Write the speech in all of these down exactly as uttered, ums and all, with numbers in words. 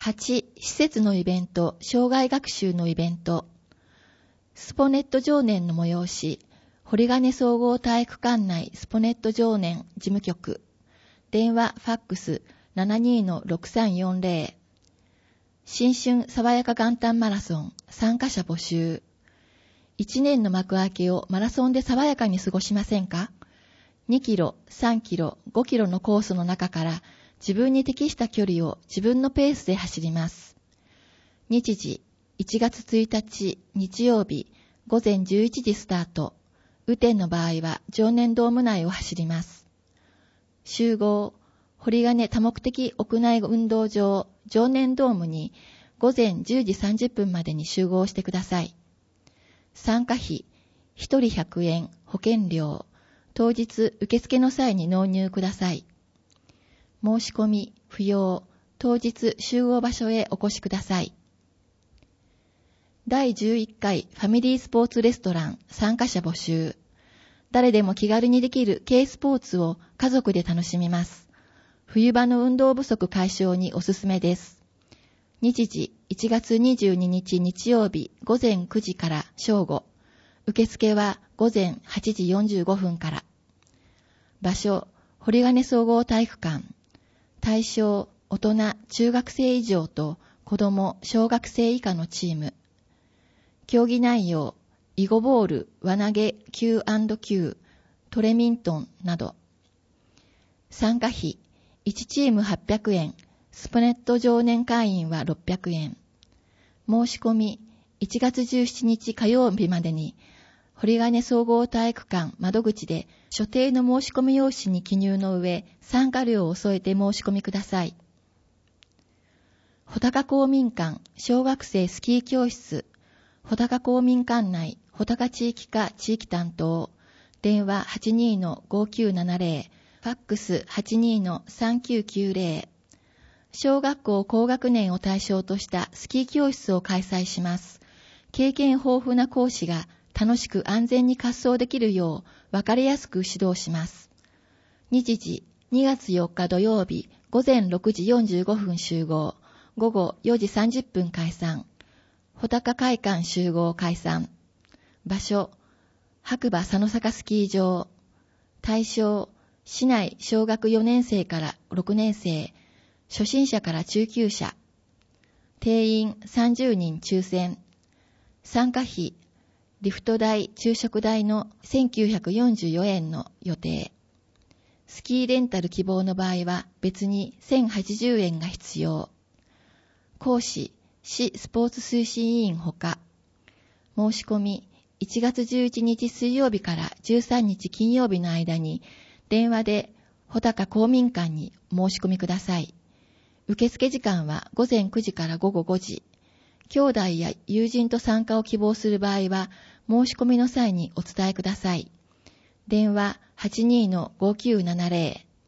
はち、施設のイベント、障害学習のイベント。スポネット常年の催し、堀金総合体育館内スポネット常年事務局。電話、ファックス ななにー ろくさんよんぜろ。新春爽やか元旦マラソン参加者募集。一年の幕開けをマラソンで爽やかに過ごしませんか？にキロ、さんキロ、ごキロのコースの中から自分に適した距離を自分のペースで走ります。日時、いちがつついたち日曜日午前じゅういちじスタート。雨天の場合は常年ドーム内を走ります。集合、堀金多目的屋内運動場常年ドームに午前じゅうじさんじゅっぷんまでに集合してください。参加費、ひとりひゃくえん、保険料、当日受付の際に納入ください。申し込み、不要、当日集合場所へお越しください。だいじゅういっかいファミリースポーツレストラン参加者募集。誰でも気軽にできる軽スポーツを家族で楽しみます。冬場の運動不足解消におすすめです。日時、いちがつにじゅうににち日曜日午前くじから正午。受付は午前はちじよんじゅうごふんから。場所、堀金総合体育館。対象、大人、中学生以上と子供、小学生以下のチーム。競技内容、囲碁ボール、輪投げ、キューアンドキュー、トレミントンなど。参加費、いちチームはっぴゃくえん、スポネット常年会員はろっぴゃくえん。申し込み、いちがつじゅうしちにち火曜日までに、堀金総合体育館窓口で所定の申し込み用紙に記入の上、参加料を添えて申し込みください。穂高公民館小学生スキー教室、穂高公民館内穂高地域課地域担当、電話 はちにー のごきゅうななぜろ、ファックス はちにー のさんきゅうきゅうぜろ。小学校高学年を対象としたスキー教室を開催します。経験豊富な講師が楽しく安全に滑走できるよう分かりやすく指導します。日時、にがつよっか土曜日午前ろくじよんじゅうごふん集合、午後よじさんじゅっぷん解散。穂高会館集合解散。場所、白馬佐野坂スキー場。対象、市内小学よねんせいからろくねんせい、初心者から中級者。定員さんじゅうにん抽選。参加費、リフト代、昼食代のせんきゅうひゃくよんじゅうよえんの予定。スキーレンタル希望の場合は別にせんはちじゅうえんが必要。講師、市スポーツ推進委員ほか。申し込み、いちがつじゅういちにち水曜日からじゅうさんにち金曜日の間に電話で穂高公民館に申し込みください。受付時間はごぜんくじからごごごじ。兄弟や友人と参加を希望する場合は申し込みの際にお伝えください。電話 はちにー のごきゅうななぜろ。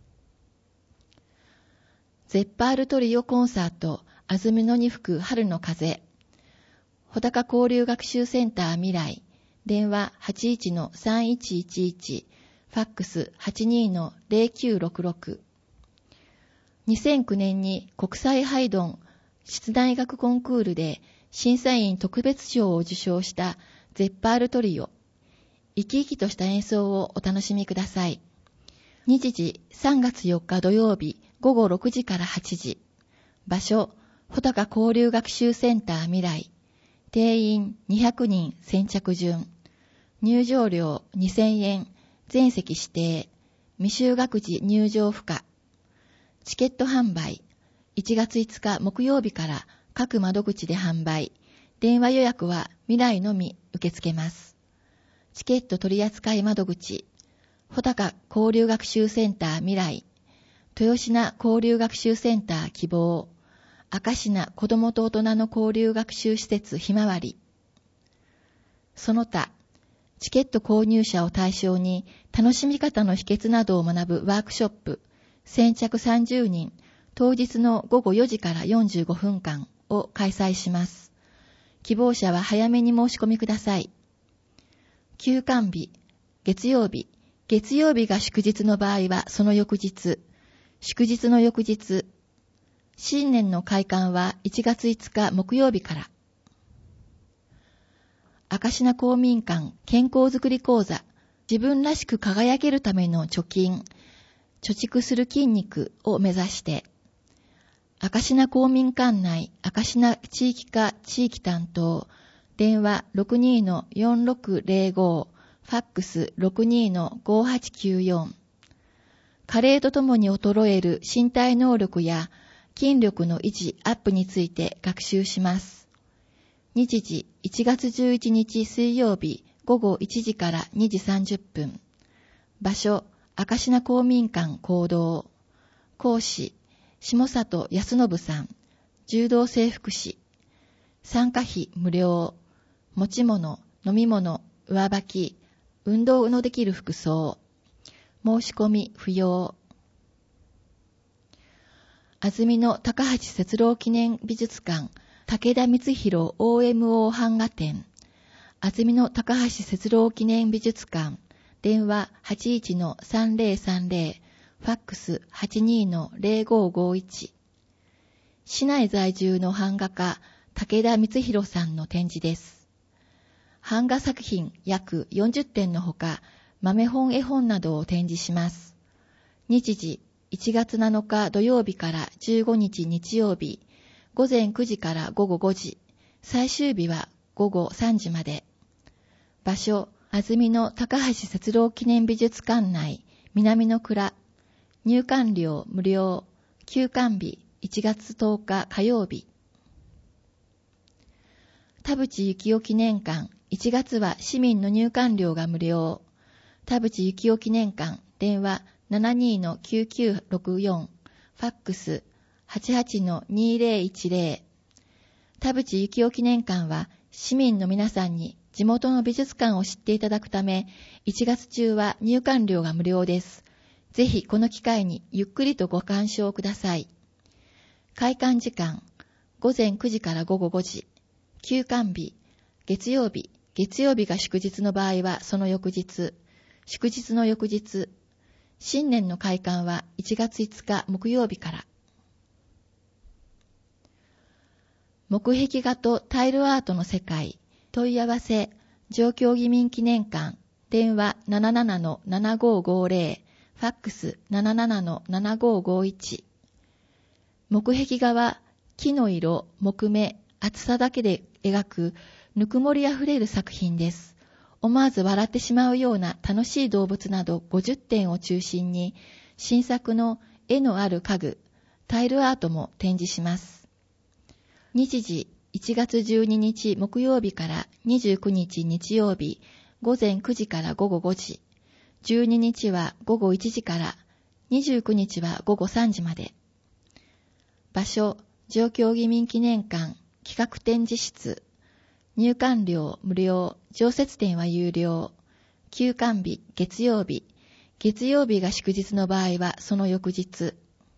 ゼッパールトリオコンサート安曇野に吹く春の風。穂高交流学習センター未来。電話 はちいちのさんいちいちいち。ファックス はちにー のぜろきゅうろくろく。にせんきゅうねんに国際ハイドン室内楽コンクールで審査員特別賞を受賞したゼッパールトリオ。生き生きとした演奏をお楽しみください。日時さんがつよっか土曜日ごごろくじからはちじ。場所、穂高交流学習センター未来。定員にひゃくにん先着順。入場料にせんえん。全席指定。未就学時入場不可。チケット販売。いちがついつか木曜日から各窓口で販売。電話予約は未来のみ受け付けます。チケット取扱い窓口。穂高交流学習センター未来。豊品交流学習センター希望。明品子どもと大人の交流学習施設ひまわり。その他、チケット購入者を対象に楽しみ方の秘訣などを学ぶワークショップ、先着さんじゅうにん、当日のごごよじからよんじゅうごふんかんを開催します。希望者は早めに申し込みください。休館日、月曜日、月曜日が祝日の場合はその翌日、祝日の翌日、 新年の開館はいちがついつか木曜日から。明石名公民館健康づくり講座、自分らしく輝けるための貯金、貯蓄する筋肉を目指して、明石名公民館内明石名地域課地域担当、電話 ろくにーのよんろくぜろご、ファックス ろくにーのごはちきゅうよん。加齢とともに衰える身体能力や筋力の維持アップについて学習します。日時いちがつじゅういちにち水曜日ごごいちじからにじさんじゅっぷん。場所、明石名公民館講堂。講師、下里康信さん。柔道整復師。参加費無料。持ち物、飲み物、上履き、運動のできる服装。申し込み不要。安曇野高橋節郎記念美術館武田光弘 オーエムオー 版画展。安曇野高橋節郎記念美術館。電話 はちいちのさんぜろさんぜろ、ファックス はちにーのぜろごごいち。市内在住の版画家武田光弘さんの展示です。版画作品約よんじゅってんのほか、豆本絵本などを展示します。日時いちがつなのか土曜日からじゅうごにち日曜日、ごぜんくじからごごごじ、最終日はごごさんじまで。場所、安曇野高橋節郎記念美術館内、南の蔵。入館料無料。休館日いちがつとおか火曜日。田淵幸雄記念館、いちがつは市民の入館料が無料。田淵幸雄記念館、電話 ななにーのきゅうきゅうろくよん、ファックス はちはちのにぜろいちぜろ。田淵幸雄記念館は市民の皆さんに地元の美術館を知っていただくため、いちがつ中は入館料が無料です。ぜひこの機会にゆっくりとご鑑賞ください。開館時間、ごぜんくじからごごごじ。休館日、月曜日、月曜日が祝日の場合はその翌日、祝日の翌日。新年の開館はいちがついつか木曜日から。木壁画とタイルアートの世界。問い合わせ、上京議民記念館、電話 ななななのななごごぜろ、ファックス ななななのななごごいち。木壁画は木の色、木目、厚さだけで描くぬくもりあふれる作品です。思わず笑ってしまうような楽しい動物などごじゅってんを中心に、新作の絵のある家具、タイルアートも展示します。日時いちがつじゅうににち木曜日からにじゅうくにち日曜日、ごぜんくじからごごごじ、じゅうににちはごごいちじから、にじゅうくにちはごごさんじまで。場所、上京議民記念館企画展示室。入館料無料、常設展は有料。休館日月曜日、月曜日が祝日の場合はその翌日。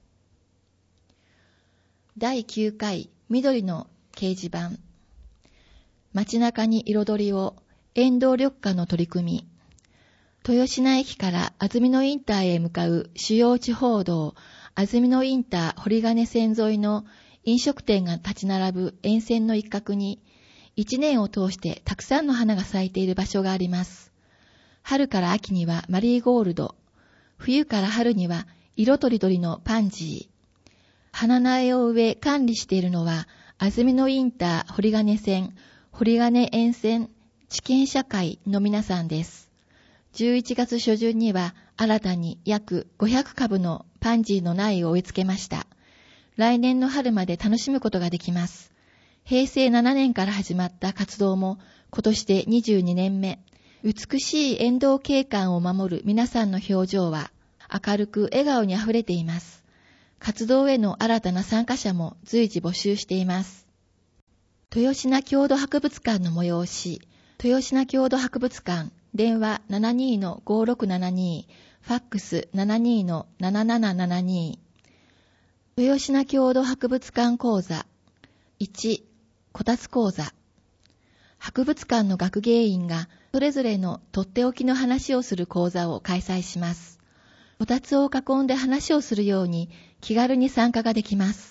だいきゅうかい緑の掲示板。街中に彩りを、沿道緑化の取り組み。豊品駅から安曇野インターへ向かう主要地方道、安曇野インター堀金線沿いの飲食店が立ち並ぶ沿線の一角に、一年を通してたくさんの花が咲いている場所があります。春から秋にはマリーゴールド、冬から春には色とりどりのパンジー。花苗を植え管理しているのは、安曇野インター堀金線、堀金沿線地権社会の皆さんです。じゅういちがつしょじゅんには新たに約ごひゃくかぶのパンジーの苗を植え付けました。来年の春まで楽しむことができます。へいせいななねんから始まった活動も今年でにじゅうにねんめ。美しい沿道景観を守る皆さんの表情は明るく笑顔にあふれています。活動への新たな参加者も随時募集しています。豊品郷土博物館の催し。豊品郷土博物館、電話 ななにーのごろくななに、ファックス ななにーのななななななに。豊品郷土博物館講座。いち、こたつ講座。博物館の学芸員がそれぞれのとっておきの話をする講座を開催します。こたつを囲んで話をするように気軽に参加ができます。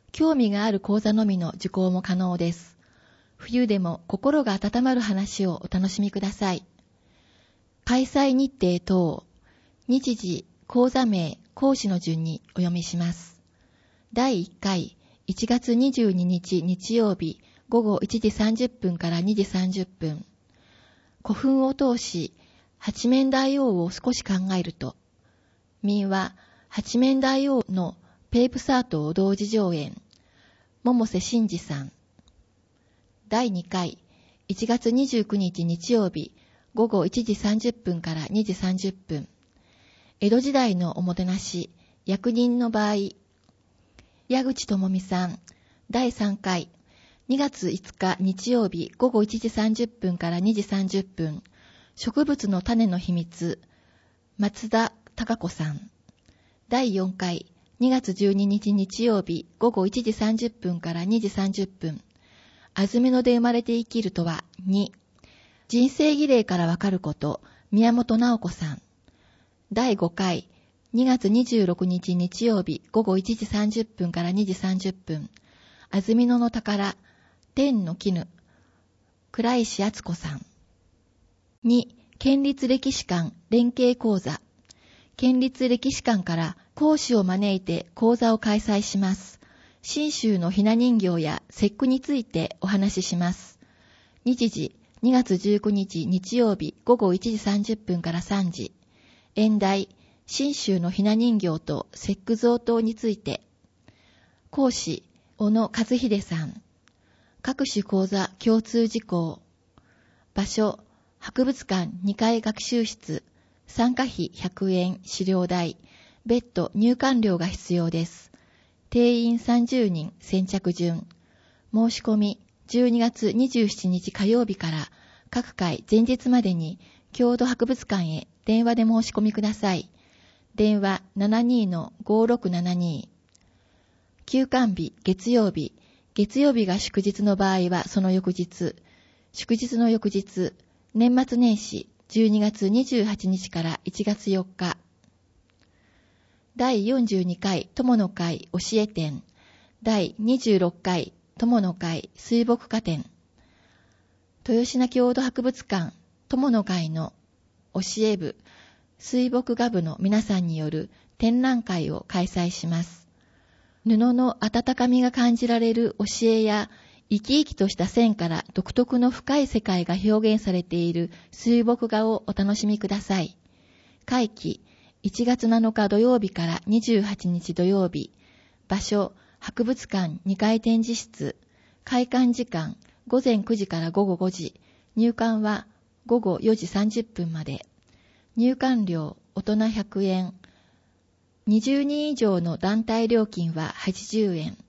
興味がある講座のみの受講も可能です。冬でも心が温まる話をお楽しみください。開催日程等、日時、講座名、講師の順にお読みします。だいいっかい、いちがつにじゅうににち日曜日、午後いちじさんじゅっぷんからにじさんじゅっぷん。古墳を通し、八面大王を少し考えると、民は八面大王のペープサートを同時上演、百瀬真嗣さん。だいにかい、いちがつにじゅうくにち日曜日、午後いちじさんじゅっぷんからにじさんじゅっぷん。江戸時代のおもてなし、役人の場合、矢口智美さん。だいさんかい、にがついつか日曜日午後いちじさんじゅっぷんからにじさんじゅっぷん。植物の種の秘密、松田孝子さん。だいよんかい、にがつじゅうににち日曜日午後いちじさんじゅっぷんからにじさんじゅっぷん。安曇野で生まれて生きるとはに。人生儀礼からわかること、宮本直子さん。だいごかい、にがつにじゅうろくにち日曜日午後いちじさんじゅっぷんからにじさんじゅっぷん。安曇野の宝、天の絹、倉石敦子さん。に. 県立歴史館連携講座。県立歴史館から講師を招いて講座を開催します。信州のひな人形や節句についてお話しします。日時、にがつじゅうくにち日曜日午後いちじさんじゅっぷんからさんじ。演題、信州のひな人形と節句贈答について。講師、小野和秀さん。各種講座共通事項。場所、博物館にかい学習室。参加費ひゃくえん、資料代。別途入館料が必要です。定員さんじゅうにん、先着順。申し込み、じゅうにがつにじゅうしちにち火曜日から各回前日までに郷土博物館へ電話で申し込みください。電話 ななにーのごろくななに。休館日、月曜日。月曜日が祝日の場合はその翌日。祝日の翌日、年末年始、じゅうにがつにじゅうはちにちからいちがつよっか。だいよんじゅうにかい友の会教え展。だいにじゅうろっかい友の会水墨画展。豊品郷土博物館友の会の教え部、水墨画部の皆さんによる展覧会を開催します。布の温かみが感じられる教えや、生き生きとした線から独特の深い世界が表現されている水墨画をお楽しみください。会期、いちがつなのか土曜日からにじゅうはちにち土曜日。場所、博物館にかい展示室。開館時間、ごぜんくじからごごごじ。入館はごごよじさんじゅっぷんまで。入館料、大人ひゃくえん。にじゅうにん以上の団体料金ははちじゅうえん。